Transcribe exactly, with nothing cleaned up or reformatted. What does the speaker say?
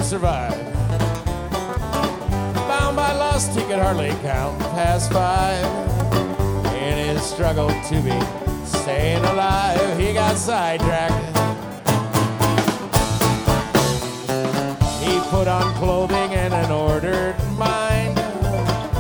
survive. Bound by lust, he could hardly count past five. In his struggle to be staying alive, he got sidetracked